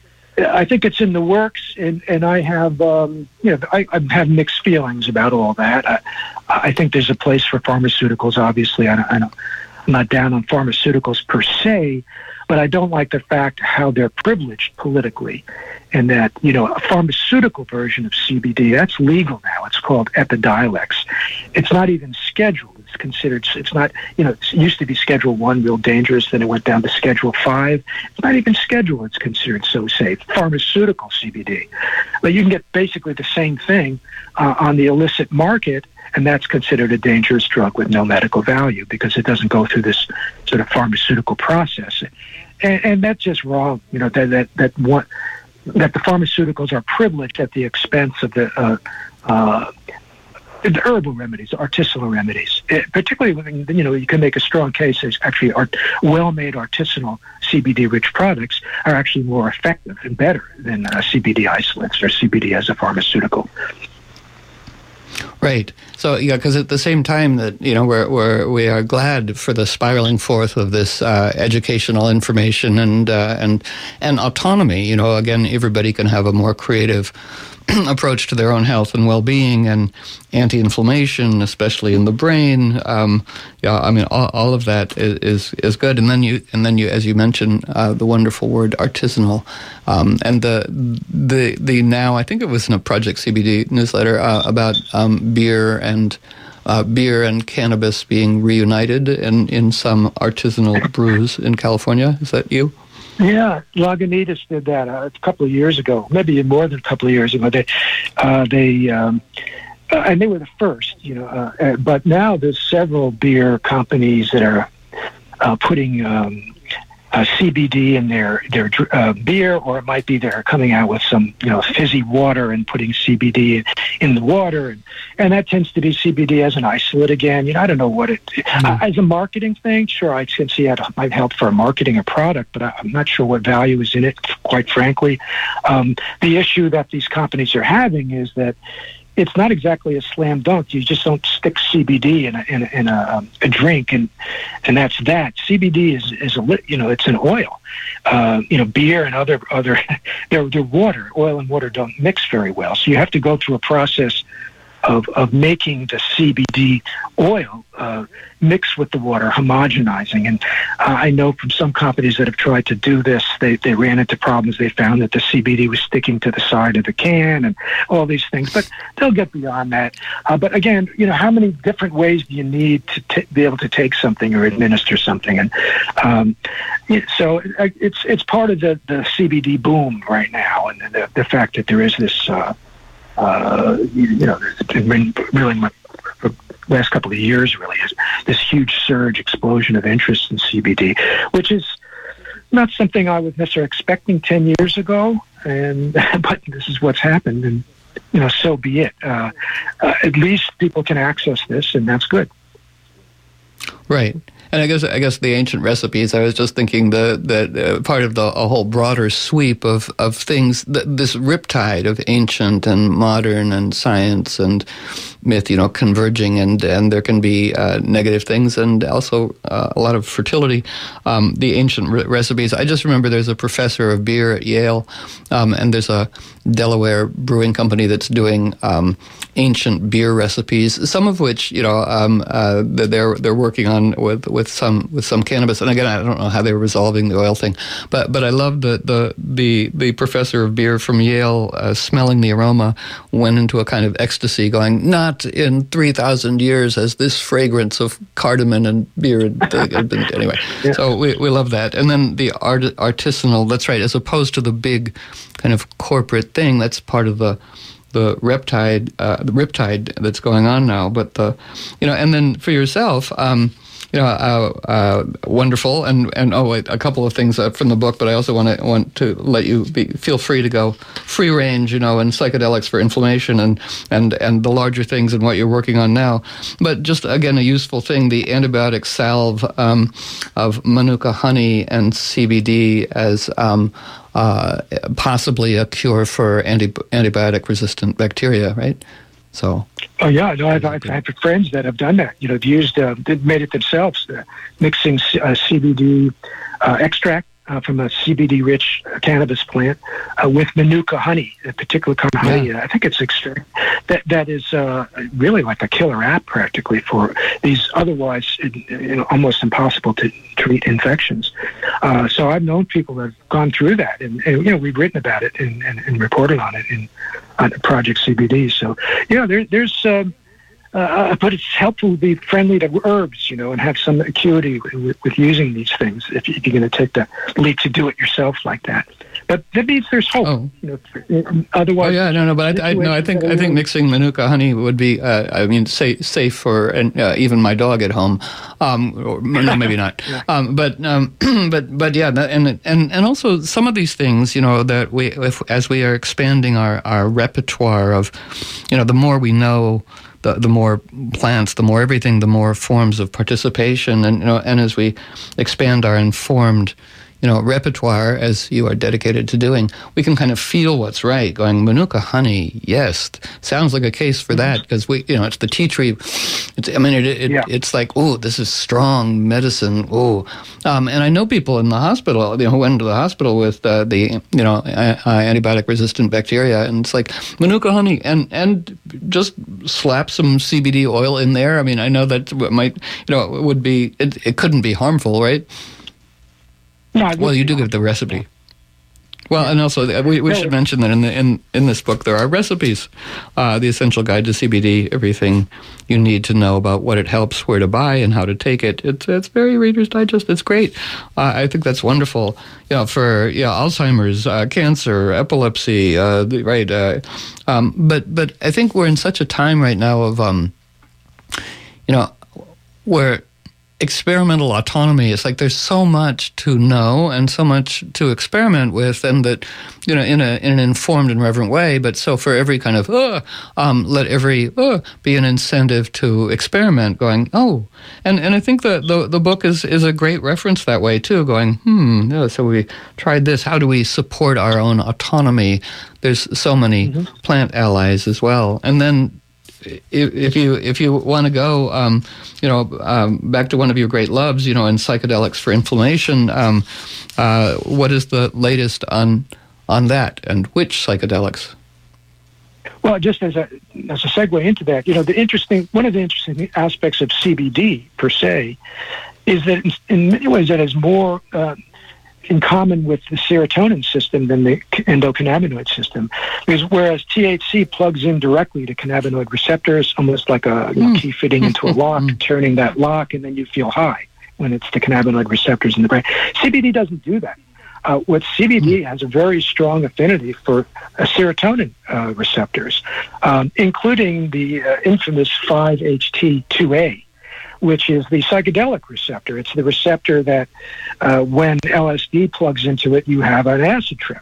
Speaker 2: I think it's in the works, and, and I have, um, you know, I, I have mixed feelings about all that. I, I think there's a place for pharmaceuticals, obviously. I, I don't, I'm not down on pharmaceuticals per se, but I don't like the fact how they're privileged politically, and that, you know, a pharmaceutical version of C B D, that's legal now. It's called Epidiolex. It's not even scheduled. It's considered, it's not, you know, it used to be Schedule one, real dangerous, then it went down to Schedule five. It's not even scheduled. It's considered so safe. Pharmaceutical C B D. But you can get basically the same thing uh, on the illicit market, and that's considered a dangerous drug with no medical value because it doesn't go through this sort of pharmaceutical process. And, and that's just wrong, you know, that, that, that, one, that the pharmaceuticals are privileged at the expense of the uh, uh, the herbal remedies, artisanal remedies. It, particularly when, you know, you can make a strong case as actually art, well-made artisanal C B D-rich products are actually more effective and better than uh, C B D isolates or C B D as a pharmaceutical.
Speaker 1: Right. So, yeah, because at the same time that, you know, we're, we're, we are glad for the spiraling forth of this uh, educational information and, uh, and, and autonomy, you know, again, everybody can have a more creative approach to their own health and well-being, and anti-inflammation, especially in the brain. Um, yeah, I mean, all, all of that is, is is good. And then you, and then you, as you mentioned, uh, the wonderful word artisanal, um, and the the the now I think it was in a Project C B D newsletter uh, about um, beer and uh, beer and cannabis being reunited in in some artisanal brews in California. Is that you?
Speaker 2: Yeah, Lagunitas did that uh, a couple of years ago, maybe more than a couple of years ago. They, uh, they, um, uh, and they were the first, you know. Uh, uh, but now there's several beer companies that are uh, putting um, uh, C B D in their their uh, beer, or it might be they're coming out with some, you know, fizzy water and putting C B D in, in the water, and, and that tends to be C B D as an isolate again. You know, I don't know what it mm-hmm. uh, as a marketing thing. Sure, I can see it might help for marketing a product, but I, I'm not sure what value is in it. Quite frankly, um, the issue that these companies are having is that it's not exactly a slam dunk. You just don't stick C B D in a in a, in a, um, a drink, and and that's that. C B D is is a lit, you know, it's an oil. Uh, you know, beer and other other they're they're water. Oil and water don't mix very well, so you have to go through a process of of making the C B D oil uh, mix with the water, homogenizing. And uh, I know from some companies that have tried to do this, they, they ran into problems. They found that the C B D was sticking to the side of the can and all these things, but they'll get beyond that. Uh, but again, you know, how many different ways do you need to t- be able to take something or administer something? And um, it, so it, it's it's part of the, the C B D boom right now, and the, the fact that there is this uh, Uh, you, you know, it's been really my, for the last couple of years, really, is this huge surge, explosion of interest in C B D, which is not something I was necessarily expecting ten years ago, and but this is what's happened, and, you know, so be it. Uh, uh, at least people can access this, and that's good.
Speaker 1: Right. And I guess I guess the ancient recipes. I was just thinking the that uh, part of the a whole broader sweep of of things. Th- this riptide of ancient and modern and science and myth, you know, converging, and and there can be uh, negative things and also uh, a lot of fertility. Um, the ancient re- recipes. I just remember there's a professor of beer at Yale, um, and there's a Delaware brewing company that's doing um, ancient beer recipes. Some of which, you know, um, uh, they're they're working on with. with some with some cannabis, and again, I don't know how they were resolving the oil thing, but but I love the the the, the professor of beer from Yale uh, smelling the aroma, went into a kind of ecstasy, going, not in three thousand years has this fragrance of cardamom and beer had been, anyway. Yeah. So we we love that, and then the art, artisanal. That's right, as opposed to the big kind of corporate thing. That's part of the. the riptide, uh, the riptide that's going on now, but the, you know, and then for yourself, um, you know, uh, uh, wonderful, and and oh, wait, a couple of things uh, from the book, but I also want to want to let you be, feel free to go free range, you know, and psychedelics for inflammation and and and the larger things and what you're working on now. But just again, a useful thing: the antibiotic salve um, of Manuka honey and C B D as um, uh, possibly a cure for anti- antibiotic-resistant bacteria, right? So.
Speaker 2: Oh yeah, no, I've, I've had friends that have done that. You know, have used, uh, they've made it themselves, uh, mixing uh, C B D uh, extract uh, from a C B D-rich cannabis plant uh, with Manuka honey, a particular kind of honey. Yeah. I think it's extract that that is uh, really like a killer app practically for these otherwise you know, almost impossible to treat infections. Uh, so I've known people that have gone through that, and, and you know, we've written about it and, and, and reported on it in on Project C B D. So yeah, there, there's. Um, Uh, but it's helpful to be friendly to herbs, you know, and have some acuity with, with using these things if, you, if you're going to take the leap to do it yourself like that. But that means there's hope. Oh. You know, otherwise,
Speaker 1: oh yeah, no, no. But I, I no, I think I think mixing Manuka honey would be, uh, I mean, safe safe for and uh, even my dog at home. Um, or, no, maybe not. yeah. um, but um, but but yeah, and and and also some of these things, you know, that we if, as we are expanding our our repertoire of, you know, the more we know. The, the more plants, the more everything, the more forms of participation, and you know, and as we expand our informed, you know, repertoire, as you are dedicated to doing, we can kind of feel what's right. Going Manuka honey, yes, sounds like a case for that because we, you know, it's the tea tree. It's, I mean, it, it yeah. it's like, oh, this is strong medicine. Oh, um, and I know people in the hospital, you know, who went to the hospital with uh, the, you know, uh, antibiotic-resistant bacteria, and it's like Manuka honey, and and just slap some C B D oil in there. I mean, I know that might, you know, it would be, it, it couldn't be harmful, right?
Speaker 2: No,
Speaker 1: well, you do give the recipe. Well, and also we, we should mention that in the in, in this book there are recipes, uh, the Essential Guide to C B D, everything you need to know about what it helps, where to buy, and how to take it. It's it's very Reader's Digest. It's great. Uh, I think that's wonderful. You know, for yeah, Alzheimer's, uh, cancer, epilepsy, uh, right? Uh, um, but but I think we're in such a time right now of um, you know, where experimental autonomy is like there's so much to know and so much to experiment with, and that, you know, in a in an informed and reverent way. But so for every kind of uh, um, let every uh, be an incentive to experiment. Going oh, and and I think the the, the book is is a great reference that way too. Going hmm, yeah, so we tried this. How do we support our own autonomy? There's so many mm-hmm. plant allies as well, and then. If, if you if you want to go, um, you know, um, back to one of your great loves, you know, in psychedelics for inflammation, um, uh, what is the latest on on that, and which psychedelics?
Speaker 2: Well, just as a as a segue into that, you know, the interesting one of the interesting aspects of C B D per se is that in, in many ways it has more. Uh, in common with the serotonin system than the endocannabinoid system. Because whereas T H C plugs in directly to cannabinoid receptors, almost like a you know, key fitting into a lock, turning that lock, and then you feel high when it's the cannabinoid receptors in the brain. C B D doesn't do that. Uh, what C B D has a very strong affinity for uh, serotonin uh, receptors, um, including the uh, infamous five H T two A, which is the psychedelic receptor. It's the receptor that uh, when L S D plugs into it, you have an acid trip.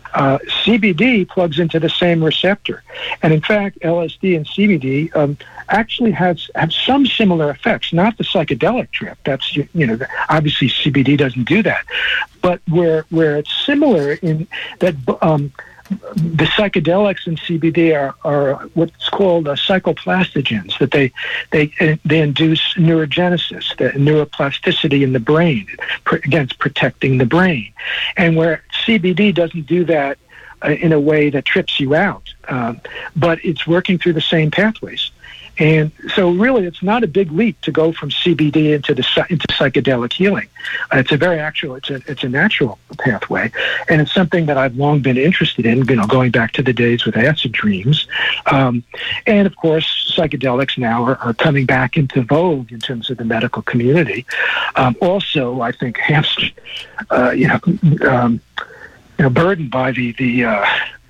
Speaker 2: uh, C B D plugs into the same receptor. And in fact, L S D and C B D um, actually has have some similar effects, not the psychedelic trip. That's, you, you know, obviously C B D doesn't do that. But where, where it's similar in that um, the psychedelics in C B D are, are what's called uh, psychoplastogens, that they they they induce neurogenesis, the neuroplasticity in the brain. Again, it's protecting the brain. And where C B D doesn't do that uh, in a way that trips you out, uh, but it's working through the same pathways. And so really, it's not a big leap to go from C B D into the into psychedelic healing. Uh, it's a very actual, it's a it's a natural pathway, and it's something that I've long been interested in. You know, going back to the days with acid dreams, um, and of course, psychedelics now are, are coming back into vogue in terms of the medical community. Um, also, I think hamster, uh, you know, um, you know, burdened by the the. Uh,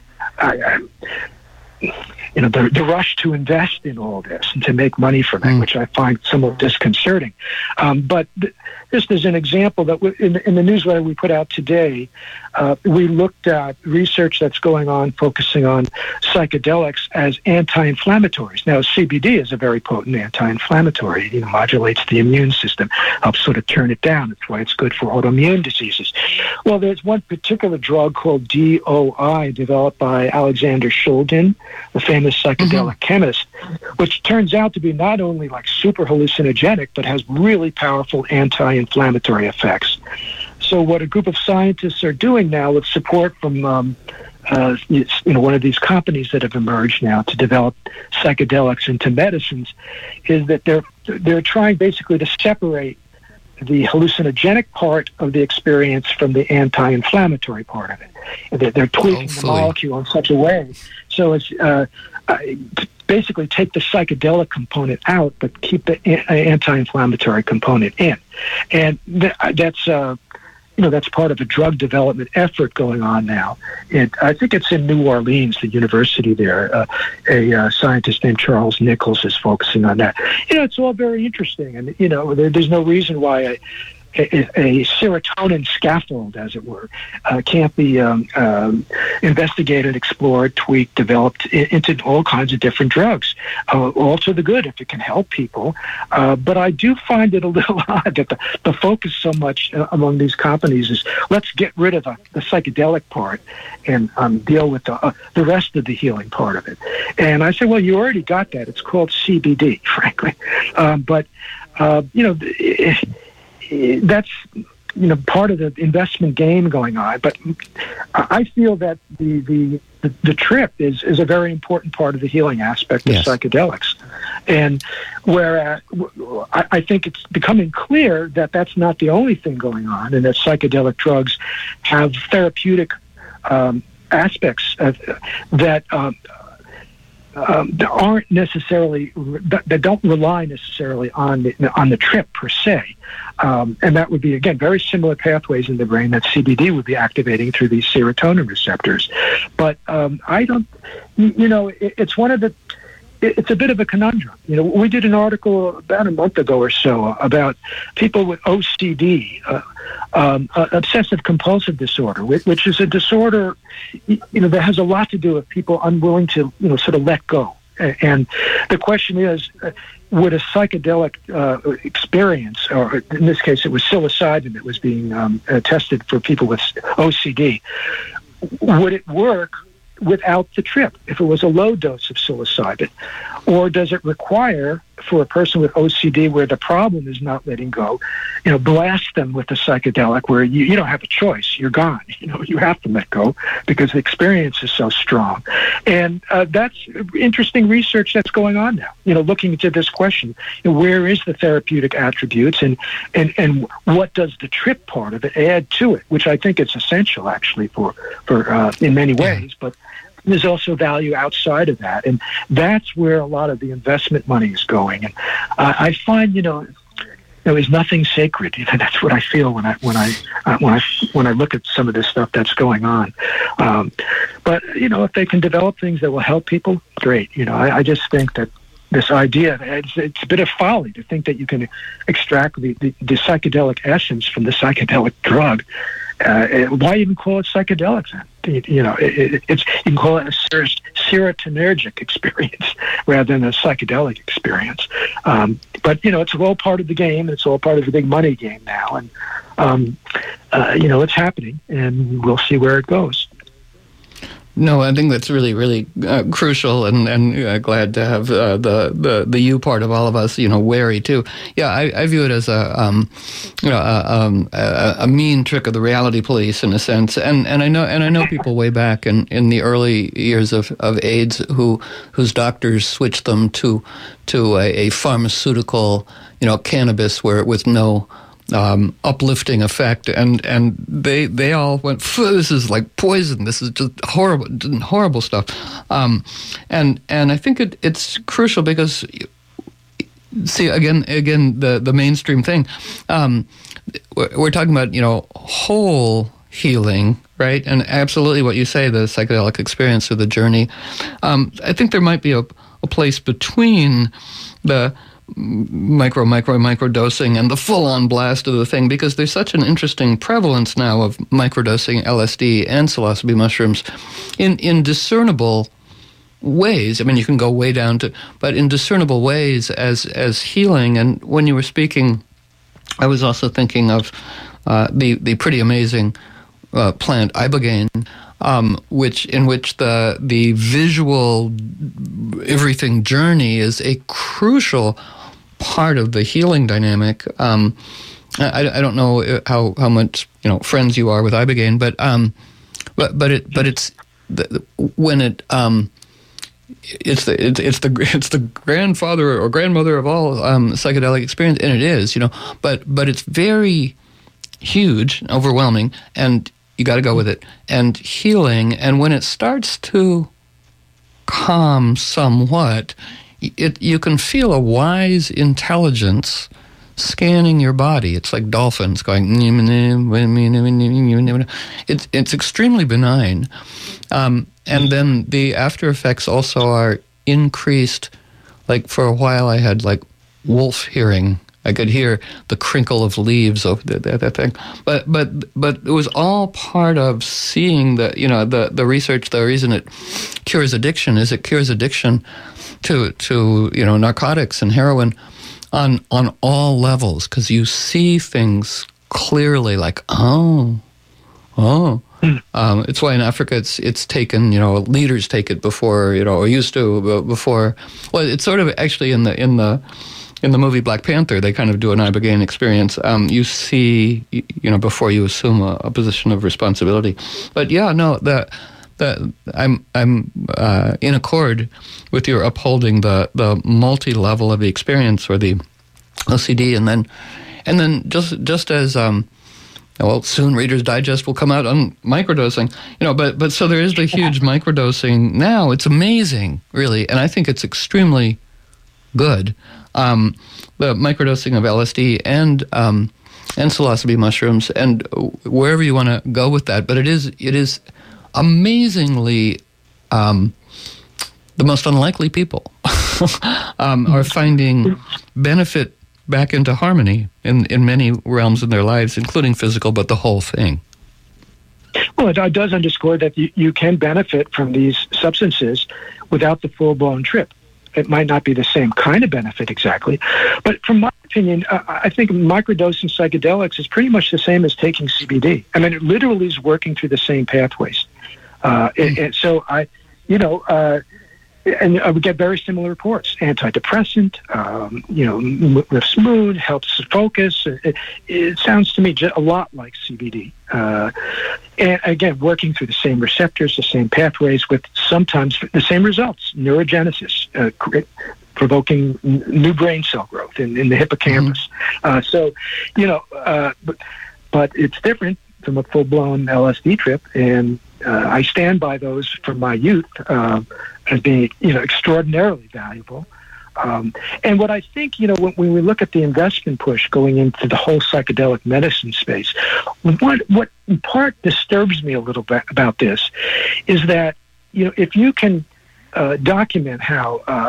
Speaker 2: I, I, you know, the, the rush to invest in all this and to make money from it, mm. which I find somewhat disconcerting. Um, but th- just as an example, that we, in, in the newsletter we put out today, uh, we looked at research that's going on focusing on psychedelics as anti-inflammatories. Now, C B D is a very potent anti-inflammatory. It, you know, modulates the immune system, helps sort of turn it down. That's why it's good for autoimmune diseases. Well, there's one particular drug called D O I developed by Alexander Shulgin, the famous psychedelic mm-hmm. chemist, which turns out to be not only like super hallucinogenic, but has really powerful anti-inflammatory effects. So what a group of scientists are doing now with support from um, uh, you know, one of these companies that have emerged now to develop psychedelics into medicines is that they're they're trying basically to separate the hallucinogenic part of the experience from the anti-inflammatory part of it. And they're, they're tweaking Hopefully. the molecule in such a way so it's uh, uh, basically take the psychedelic component out, but keep the anti-inflammatory component in. And th- that's uh, you know, that's part of a drug development effort going on now. And I think it's in New Orleans, the university there. Uh, a uh, scientist named Charles Nichols is focusing on that. You know, it's all very interesting. And, you know, there, there's no reason why a, a, a serotonin scaffold, as it were, uh, can't be um, um, investigated, explored, tweaked, developed in, into all kinds of different drugs, uh, all to the good if it can help people. Uh, but I do find it a little odd that the, the focus so much uh, among these companies is let's get rid of the, the psychedelic part and um, deal with the, uh, the rest of the healing part of it. And I say, well, you already got that. It's called C B D, frankly. Um, but, uh, you know, it, that's, you know, part of the investment game going on. But I feel that the the, the, the trip is, is a very important part of the healing aspect of yes. psychedelics. And where uh, I, I think it's becoming clear that that's not the only thing going on, and that psychedelic drugs have therapeutic um, aspects of, that um, Um, that aren't necessarily that, that don't rely necessarily on the on the trip per se, um, and that would be again very similar pathways in the brain that C B D would be activating through these serotonin receptors. But um, I don't, you know, it, it's one of the. It's a bit of a conundrum. You know, we did an article about a month ago or so about people with O C D, uh, um, uh, obsessive compulsive disorder, which, which is a disorder, you know, that has a lot to do with people unwilling to, you know, sort of let go. And the question is, uh, would a psychedelic uh, experience, or in this case, it was psilocybin that was being um, uh, tested for people with O C D, would it work without the trip, if it was a low dose of psilocybin? Or does it require, for a person with O C D where the problem is not letting go, you know, blast them with the psychedelic where you, you don't have a choice, you're gone, you know, you have to let go because the experience is so strong. And uh, that's interesting research that's going on now, you know, looking into this question, you know, where is the therapeutic attributes, and, and, and what does the trip part of it add to it, which I think it's essential actually for, for uh, in many ways, but there's also value outside of that, and that's where a lot of the investment money is going. And uh, I find, you know, there is nothing sacred. You know, that's what I feel when I when I uh, when I when I look at some of this stuff that's going on. Um, but you know, if they can develop things that will help people, great. You know, I, I just think that this idea, it's, it's a bit of folly to think that you can extract the, the, the psychedelic essence from the psychedelic drug. Uh, why even call it psychedelics then? You know, it, it's you can call it a serotonergic experience rather than a psychedelic experience. Um, but you know, it's all part of the game. It's all part of the big money game now, and um, uh, you know, it's happening, and we'll see where it goes.
Speaker 1: No, I think that's really, really uh, crucial, and and uh, glad to have uh, the the the you part of all of us, you know, wary too. Yeah, I, I view it as a um, you know, a, um, a, a mean trick of the reality police in a sense, and and I know and I know people way back in, in the early years of, of AIDS who whose doctors switched them to to a, a pharmaceutical, you know, cannabis where with no Um, uplifting effect, and and they they all went, this is like poison. This is just horrible, horrible stuff. Um, and and I think it, it's crucial because, see, again again the the mainstream thing. Um, we're, we're talking about, you know, whole healing, right? And absolutely what you say, the psychedelic experience or the journey. Um, I think there might be a, a place between the micro, micro, micro dosing and the full-on blast of the thing, because there's such an interesting prevalence now of microdosing L S D and psilocybe mushrooms in, in discernible ways. I mean, you can go way down to, but in discernible ways as as healing. And when you were speaking, I was also thinking of uh, the the pretty amazing uh, plant ibogaine, um, which in which the the visual everything journey is a crucial part of the healing dynamic. Um, I, I don't know how, how much, you know, friends you are with ibogaine, but um, but but it but it's the, when it um, it's the it's, it's the it's the grandfather or grandmother of all um, psychedelic experience, and it is, you know, but but it's very huge, overwhelming, and you got to go with it, and healing. And when it starts to calm somewhat, it you can feel a wise intelligence scanning your body. It's like dolphins going. It's it's extremely benign, um, and then the after effects also are increased. Like for a while, I had like wolf hearing. I could hear the crinkle of leaves of that, that, that thing, but but but it was all part of seeing the you know the the research. The reason it cures addiction is it cures addiction to to you know narcotics and heroin on on all levels, because you see things clearly, like oh oh. Um, it's why in Africa it's it's taken, you know, leaders take it before, you know, or used to before. Well, it's sort of actually in the in the. In the movie Black Panther, they kind of do an ibogaine experience. Um, you see, you know, before you assume a, a position of responsibility. But yeah, no, that that I'm I'm uh, in accord with your upholding the the multi-level of the experience, or the L C D, and then and then just just as um, well, soon Reader's Digest will come out on microdosing, you know. But but so there is the huge microdosing now. It's amazing, really, and I think it's extremely good. Um, the microdosing of L S D and um, and psilocybe mushrooms, and wherever you want to go with that. But it is it is amazingly um, the most unlikely people um, are finding benefit back into harmony in, in many realms in their lives, including physical, but the whole thing.
Speaker 2: Well, it, it does underscore that you, you can benefit from these substances without the full-blown trip. It might not be the same kind of benefit exactly, but from my opinion, uh, I think microdosing psychedelics is pretty much the same as taking C B D. I mean, it literally is working through the same pathways. Uh, mm. and, and so I, you know, uh, and I would get very similar reports. Antidepressant, um, you know, lifts mood, helps focus. It, it sounds to me a lot like C B D. Uh, and again, working through the same receptors, the same pathways, with sometimes the same results: neurogenesis, uh, provoking new brain cell growth in, in the hippocampus. Mm-hmm. Uh, so, you know, uh, but, but it's different from a full-blown L S D trip, and uh, I stand by those from my youth uh, as being, you know, extraordinarily valuable. Um, and what I think, you know, when, when we look at the investment push going into the whole psychedelic medicine space, what what in part disturbs me a little bit about this is that, you know, if you can uh, document how uh,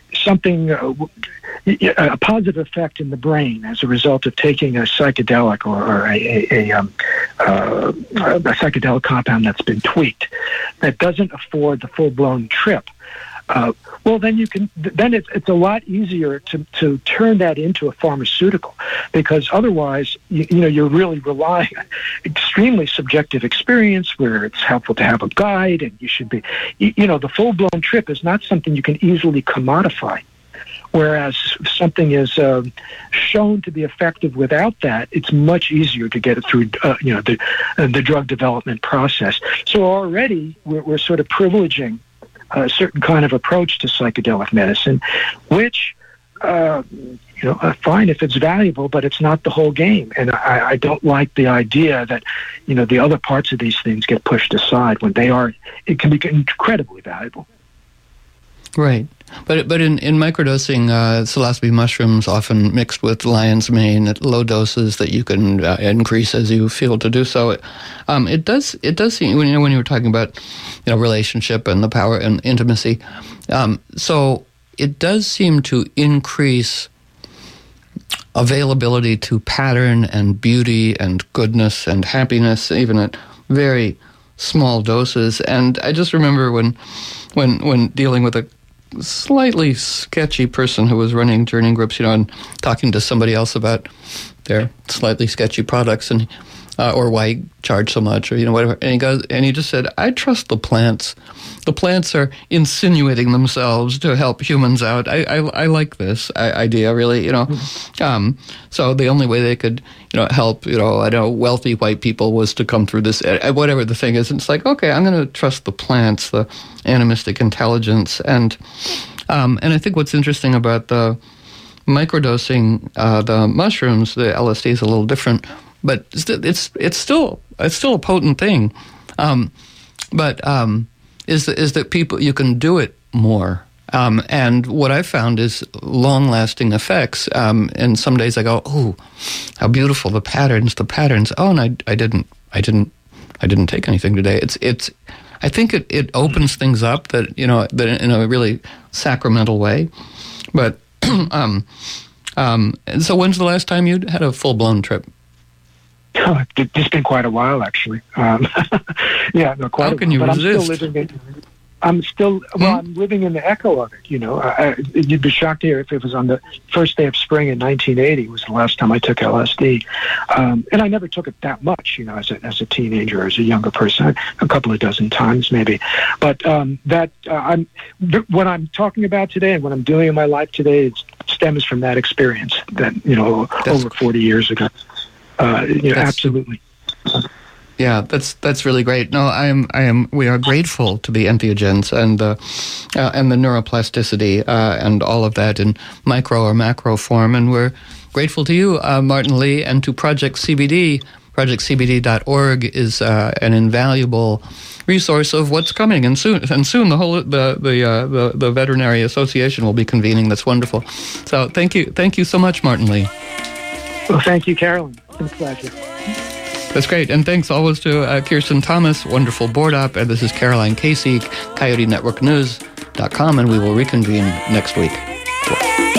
Speaker 2: something, uh, a positive effect in the brain as a result of taking a psychedelic or, or a, a, a, um, uh, a psychedelic compound that's been tweaked that doesn't afford the full-blown trip, uh, well, then you can. Then it's it's a lot easier to, to turn that into a pharmaceutical, because otherwise, you, you know, you're really relying on extremely subjective experience where it's helpful to have a guide, and you should be, you, you know, the full-blown trip is not something you can easily commodify. Whereas if something is uh, shown to be effective without that, it's much easier to get it through, uh, you know, the uh, the drug development process. So already we're, we're sort of privileging a certain kind of approach to psychedelic medicine, which, uh, you know, uh, fine if it's valuable, but it's not the whole game. And I, I don't like the idea that, you know, the other parts of these things get pushed aside when they are. It can be incredibly valuable.
Speaker 1: Right. But but in, in microdosing, uh, psilocybe mushrooms often mixed with lion's mane at low doses that you can uh, increase as you feel to do so. Um, it does it does seem, you know, when you were talking about, you know, relationship and the power and intimacy, um, so it does seem to increase availability to pattern and beauty and goodness and happiness, even at very small doses. And I just remember when when when dealing with a slightly sketchy person who was running journey groups, you know, and talking to somebody else about their slightly sketchy products and uh, or why he charged so much, or, you know, whatever. And he goes, and he just said, "I trust the plants. The plants are insinuating themselves to help humans out. I I, I like this idea, really, you know." Um, so the only way they could, you know, help, you know, I know wealthy white people was to come through this, whatever the thing is. And it's like, okay, I'm going to trust the plants, the animistic intelligence, and um, and I think what's interesting about the microdosing, uh, the mushrooms, the L S D is a little different, but it's it's, it's still it's still a potent thing. Um, but um, is that, is that people, you can do it more. Um, and what I found is long-lasting effects. Um, and some days I go, "Oh, how beautiful the patterns, the patterns." Oh, and I, I didn't, I didn't, I didn't take anything today. It's, it's. I think it, it opens things up that, you know, that in a really sacramental way. But um, um, and so, when's the last time you had a full-blown trip?
Speaker 2: Oh, it's been quite a while, actually. Um, yeah, no, quite.
Speaker 1: How
Speaker 2: a
Speaker 1: can
Speaker 2: while,
Speaker 1: you
Speaker 2: but
Speaker 1: resist?
Speaker 2: I'm still living in, I'm still, well, I'm living in the echo of it, you know. I, I, you'd be shocked to hear if it was on the first day of spring in nineteen eighty was the last time I took L S D. Um, and I never took it that much, you know, as a, as a teenager, as a younger person, a couple of dozen times maybe. But um, that, uh, I'm, what I'm talking about today and what I'm doing in my life today, it stems from that experience that, you know, That's, over forty years ago. Uh, you know, absolutely.
Speaker 1: Yeah, that's that's really great. No, I am I am. We are grateful to the entheogens and the uh, and the neuroplasticity uh, and all of that in micro or macro form, and we're grateful to you, uh, Martin Lee, and to Project C B D. project c b d dot org is uh, an invaluable resource of what's coming, and soon and soon the whole the the, uh, the the Veterinary Association will be convening. That's wonderful. So thank you, thank you so much, Martin Lee.
Speaker 2: Well, thank you, Carolyn. It's been a pleasure.
Speaker 1: That's great. And thanks always to uh, Kirsten Thomas, wonderful board op. And this is Caroline Casey, Coyote Network News dot com, and we will reconvene next week.